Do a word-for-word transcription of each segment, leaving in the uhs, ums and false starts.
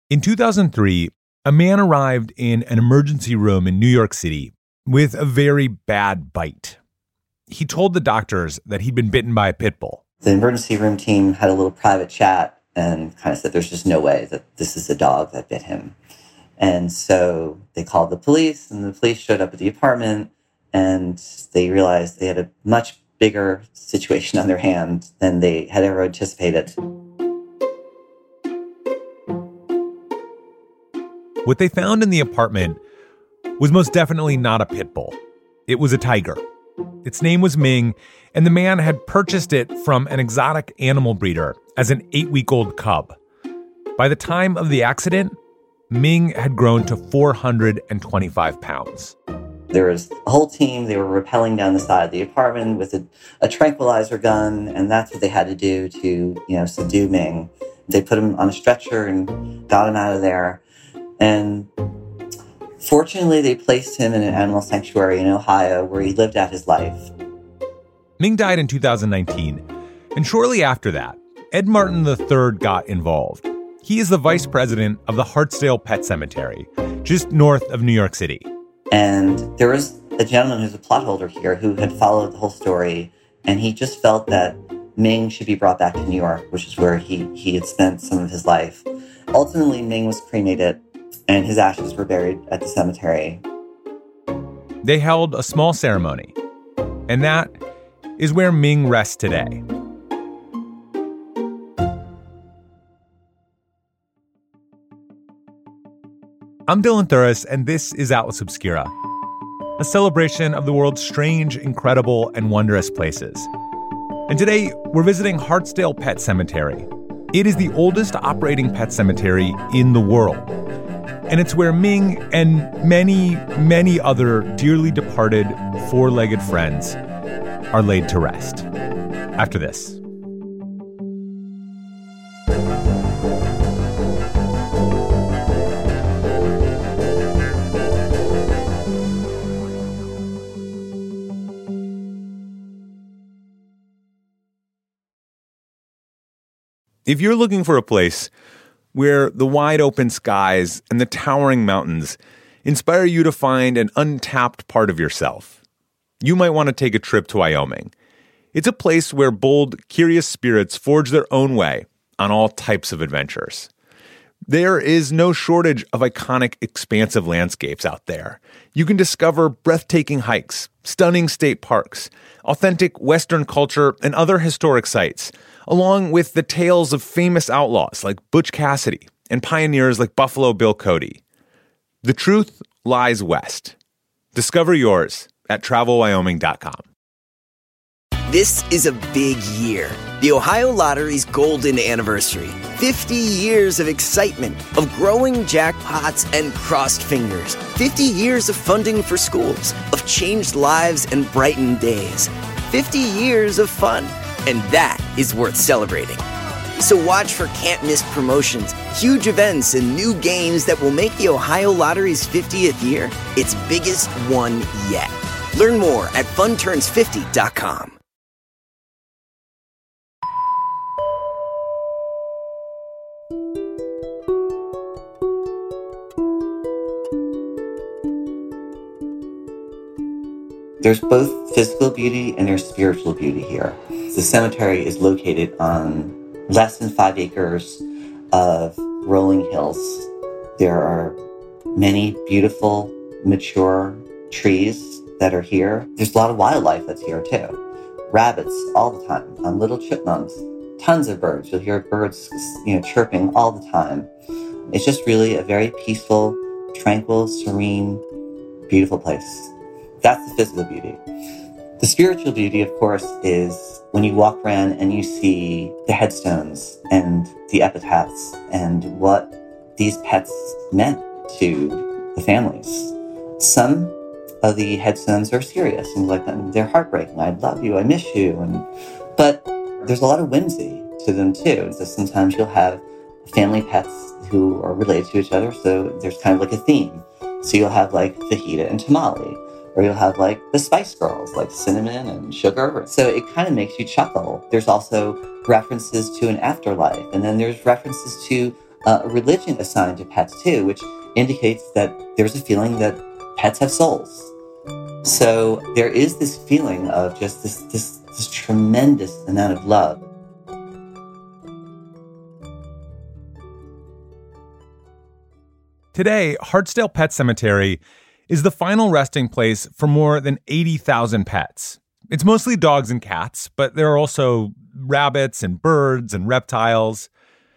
In two thousand three, a man arrived in an emergency room in New York City with a very bad bite. He told the doctors that he'd been bitten by a pit bull. The emergency room team had a little private chat and kind of said there's just no way that this is a dog that bit him. And so they called the police, and the police showed up at the apartment, and they realized they had a much bigger situation on their hand than they had ever anticipated. What they found in the apartment was most definitely not a pit bull. It was a tiger. Its name was Ming, and the man had purchased it from an exotic animal breeder as an eight-week-old cub. By the time of the accident, Ming had grown to four hundred twenty-five pounds. There was a whole team. They were rappelling down the side of the apartment with a, a tranquilizer gun, and that's what they had to do to, you know, subdue Ming. They put him on a stretcher and got him out of there. And fortunately, they placed him in an animal sanctuary in Ohio where he lived out his life. Ming died in two thousand nineteen, and shortly after that, Ed Martin the third got involved. He is the vice president of the Hartsdale Pet Cemetery, just north of New York City. And there was a gentleman who's a plot holder here who had followed the whole story, and he just felt that Ming should be brought back to New York, which is where he, he had spent some of his life. Ultimately, Ming was cremated, and his ashes were buried at the cemetery. They held a small ceremony, and that is where Ming rests today. I'm Dylan Thuras, and this is Atlas Obscura, a celebration of the world's strange, incredible, and wondrous places. And today, we're visiting Hartsdale Pet Cemetery. It is the oldest operating pet cemetery in the world. And it's where Ming and many, many other dearly departed four-legged friends are laid to rest. After this. If you're looking for a place where the wide open skies and the towering mountains inspire you to find an untapped part of yourself, you might want to take a trip to Wyoming. It's a place where bold, curious spirits forge their own way on all types of adventures. There is no shortage of iconic, expansive landscapes out there. You can discover breathtaking hikes, stunning state parks, authentic Western culture, and other historic sites, along with the tales of famous outlaws like Butch Cassidy and pioneers like Buffalo Bill Cody. The truth lies west. Discover yours at travel wyoming dot com. This is a big year. The Ohio Lottery's golden anniversary. fifty years of excitement, of growing jackpots and crossed fingers. fifty years of funding for schools, of changed lives and brightened days. fifty years of fun. And that is worth celebrating. So watch for can't-miss promotions, huge events, and new games that will make the Ohio Lottery's fiftieth year its biggest one yet. Learn more at fun turns fifty dot com. There's both physical beauty and there's spiritual beauty here. The cemetery is located on less than five acres of rolling hills. There are many beautiful, mature trees that are here. There's a lot of wildlife that's here too. Rabbits all the time, um, little chipmunks, tons of birds. You'll hear birds, you know, chirping all the time. It's just really a very peaceful, tranquil, serene, beautiful place. That's the physical beauty. The spiritual beauty, of course, is when you walk around and you see the headstones and the epitaphs and what these pets meant to the families. Some of the headstones are serious and like they're heartbreaking. I love you, I miss you, and but there's a lot of whimsy to them too. So sometimes you'll have family pets who are related to each other, so there's kind of like a theme. So you'll have like fajita and tamale. Or you'll have like the Spice Girls, like cinnamon and sugar. So it kind of makes you chuckle. There's also references to an afterlife. And then there's references to uh, a religion assigned to pets too, which indicates that there's a feeling that pets have souls. So there is this feeling of just this, this, this tremendous amount of love. Today, Hartsdale Pet Cemetery is the final resting place for more than eighty thousand pets. It's mostly dogs and cats, but there are also rabbits and birds and reptiles.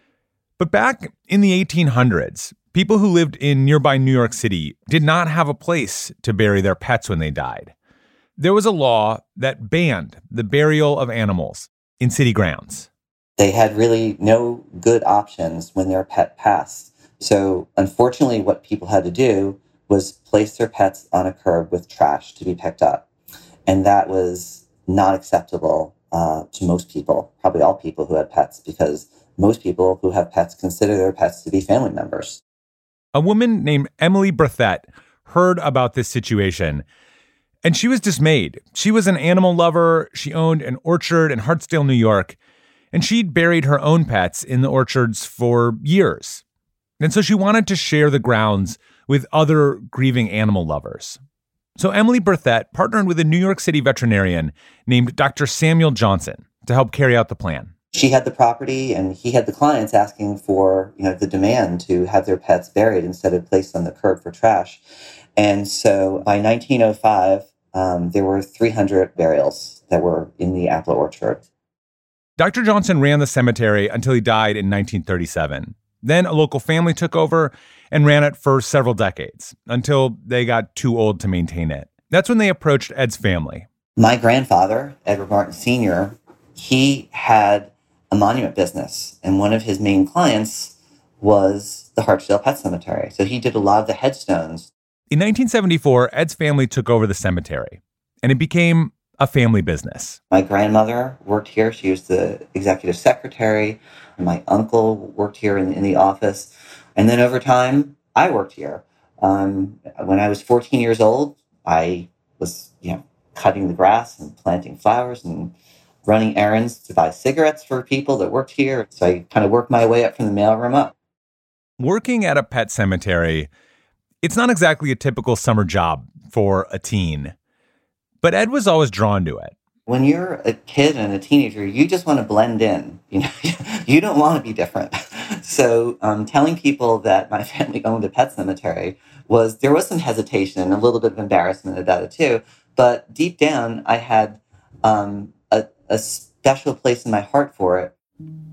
But back in the eighteen hundreds, people who lived in nearby New York City did not have a place to bury their pets when they died. There was a law that banned the burial of animals in city grounds. They had really no good options when their pet passed. So unfortunately, what people had to do was place their pets on a curb with trash to be picked up. And that was not acceptable uh, to most people, probably all people who had pets, because most people who have pets consider their pets to be family members. A woman named Emily Berthette heard about this situation, and she was dismayed. She was an animal lover. She owned an orchard in Hartsdale, New York, and she'd buried her own pets in the orchards for years. And so she wanted to share the grounds with other grieving animal lovers. So Emily Berthette partnered with a New York City veterinarian named Doctor Samuel Johnson to help carry out the plan. She had the property and he had the clients asking for, you know, the demand to have their pets buried instead of placed on the curb for trash. And so by nineteen oh five, um, there were three hundred burials that were in the apple orchard. Doctor Johnson ran the cemetery until he died in nineteen thirty-seven. Then a local family took over and ran it for several decades until they got too old to maintain it. That's when they approached Ed's family. My grandfather, Edward Martin Senior, he had a monument business, and one of his main clients was the Hartsdale Pet Cemetery. So he did a lot of the headstones. In nineteen seventy-four, Ed's family took over the cemetery, and it became a family business. My grandmother worked here. She was the executive secretary. My uncle worked here in, in the office. And then over time, I worked here. Um, when I was fourteen years old, I was, you know, cutting the grass and planting flowers and running errands to buy cigarettes for people that worked here. So I kind of worked my way up from the mailroom up. Working at a pet cemetery, it's not exactly a typical summer job for a teen. But Ed was always drawn to it. When you're a kid and a teenager, you just want to blend in. You know, you don't want to be different. So um, telling people that my family owned a pet cemetery was, there was some hesitation and a little bit of embarrassment about it too. But deep down, I had um, a, a special place in my heart for it.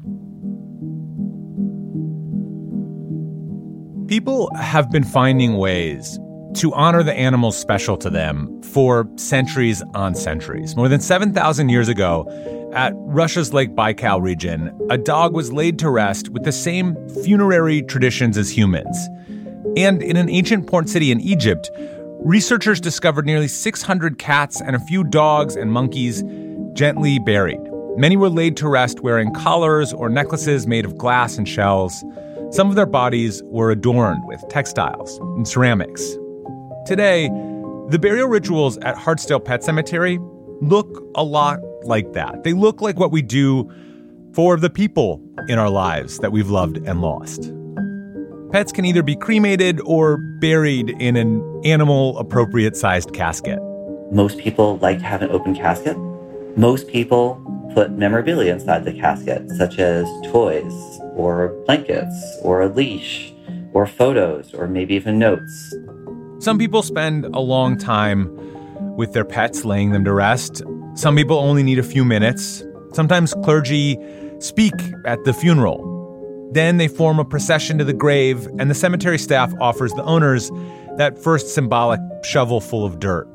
People have been finding ways to honor the animals special to them for centuries on centuries. More than seven thousand years ago, at Russia's Lake Baikal region, a dog was laid to rest with the same funerary traditions as humans. And in an ancient port city in Egypt, researchers discovered nearly six hundred cats and a few dogs and monkeys gently buried. Many were laid to rest wearing collars or necklaces made of glass and shells. Some of their bodies were adorned with textiles and ceramics. Today, the burial rituals at Hartsdale Pet Cemetery look a lot like that. They look like what we do for the people in our lives that we've loved and lost. Pets can either be cremated or buried in an animal-appropriate sized casket. Most people like to have an open casket. Most people put memorabilia inside the casket, such as toys or blankets or a leash or photos or maybe even notes. Some people spend a long time with their pets, laying them to rest. Some people only need a few minutes. Sometimes clergy speak at the funeral. Then they form a procession to the grave, and the cemetery staff offers the owners that first symbolic shovel full of dirt.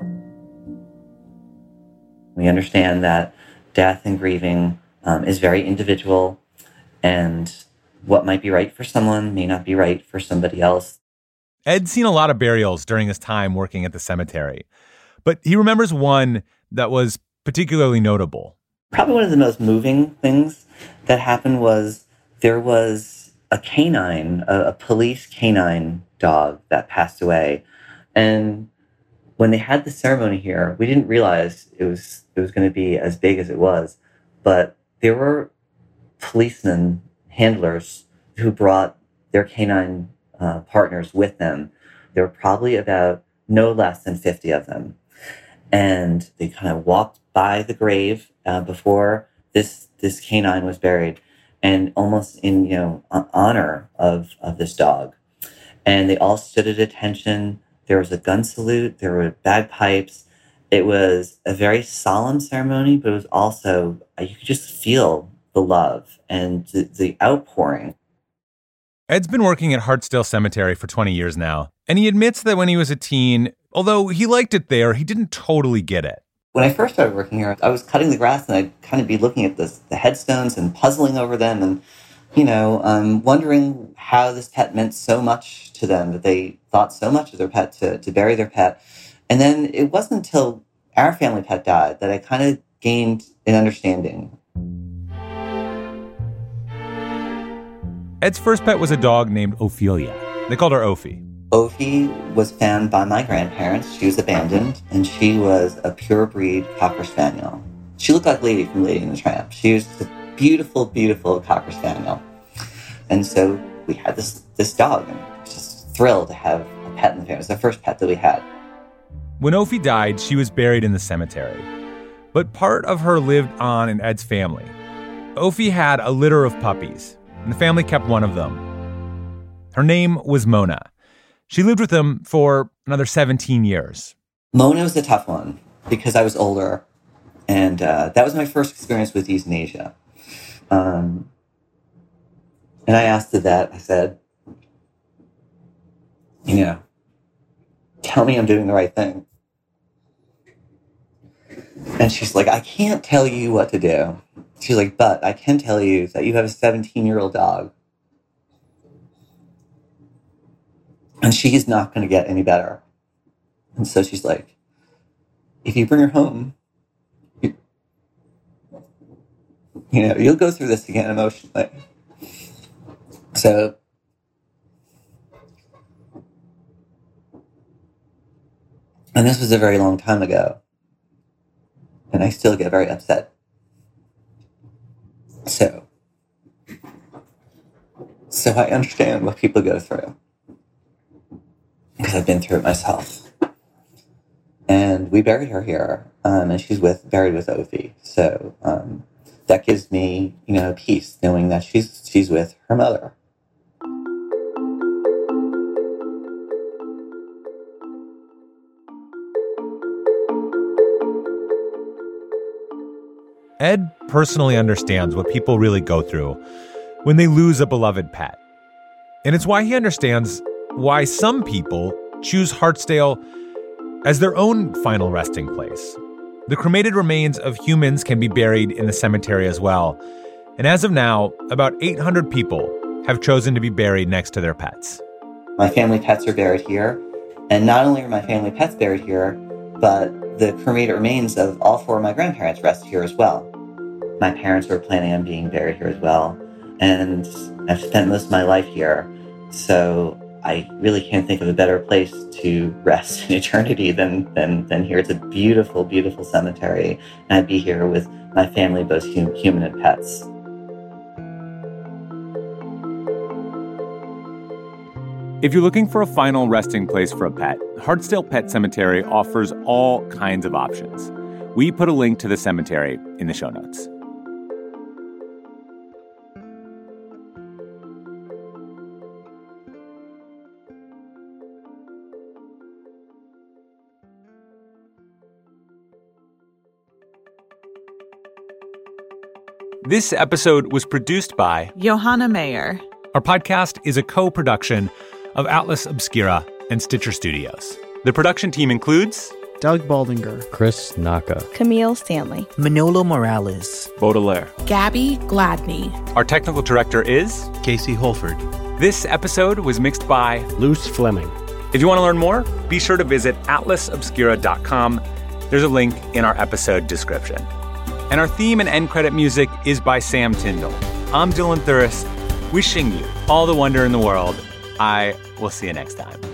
We understand that death and grieving um, is very individual, and what might be right for someone may not be right for somebody else. Ed's seen a lot of burials during his time working at the cemetery, but he remembers one that was particularly notable. Probably one of the most moving things that happened was there was a canine, a, a police canine dog that passed away. And when they had the ceremony here, we didn't realize it was it was going to be as big as it was. But there were policemen, handlers, who brought their canine uh, partners with them. There were probably about no less than fifty of them. And they kind of walked by the grave uh, before this this canine was buried, and almost in, you know, honor of, of this dog. And they all stood at attention. There was a gun salute. There were bagpipes. It was a very solemn ceremony, but it was also, you could just feel the love and the, the outpouring. Ed's been working at Hartsdale Cemetery for twenty years now, and he admits that when he was a teen, although he liked it there, he didn't totally get it. When I first started working here, I was cutting the grass, and I'd kind of be looking at this, the headstones and puzzling over them and, you know, um, wondering how this pet meant so much to them, that they thought so much of their pet to, to bury their pet. And then it wasn't until our family pet died that I kind of gained an understanding. Ed's first pet was a dog named Ophelia. They called her Ophi. Ophi was found by my grandparents. She was abandoned, and she was a pure breed Cocker Spaniel. She looked like Lady from Lady and the Tramp. She was a beautiful, beautiful Cocker Spaniel. And so we had this this dog, and I was just thrilled to have a pet in the family. It was the first pet that we had. When Ophi died, she was buried in the cemetery. But part of her lived on in Ed's family. Ophi had a litter of puppies, and the family kept one of them. Her name was Mona. She lived with them for another seventeen years. Mona was a tough one because I was older, and uh, that was my first experience with euthanasia. Um, and I asked the vet, I said, you know, tell me I'm doing the right thing. And she's like, I can't tell you what to do. She's like, but I can tell you that you have a seventeen-year-old dog. And she's not going to get any better. And so she's like, if you bring her home, you, you know, you'll go through this again emotionally. So and this was a very long time ago. And I still get very upset. So, so I understand what people go through, because I've been through it myself. And we buried her here, um, and she's with buried with Ophi. So um, that gives me, you know, peace knowing that she's she's with her mother. Ed personally understands what people really go through when they lose a beloved pet. And it's why he understands why some people choose Hartsdale as their own final resting place. The cremated remains of humans can be buried in the cemetery as well. And as of now, about eight hundred people have chosen to be buried next to their pets. My family pets are buried here. And not only are my family pets buried here, but the cremated remains of all four of my grandparents rest here as well. My parents were planning on being buried here as well. And I've spent most of my life here. So I really can't think of a better place to rest in eternity than, than, than here. It's a beautiful, beautiful cemetery. And I'd be here with my family, both hum, human and pets. If you're looking for a final resting place for a pet, Hartsdale Pet Cemetery offers all kinds of options. We put a link to the cemetery in the show notes. This episode was produced by Johanna Mayer. Our podcast is a co-production of Atlas Obscura and Stitcher Studios. The production team includes Doug Baldinger, Chris Naka, Camille Stanley, Manolo Morales, Baudelaire, Gabby Gladney. Our technical director is Casey Holford. This episode was mixed by Luce Fleming. If you want to learn more, be sure to visit atlas obscura dot com. There's a link in our episode description. And our theme and end credit music is by Sam Tyndall. I'm Dylan Thuris, wishing you all the wonder in the world. I will see you next time.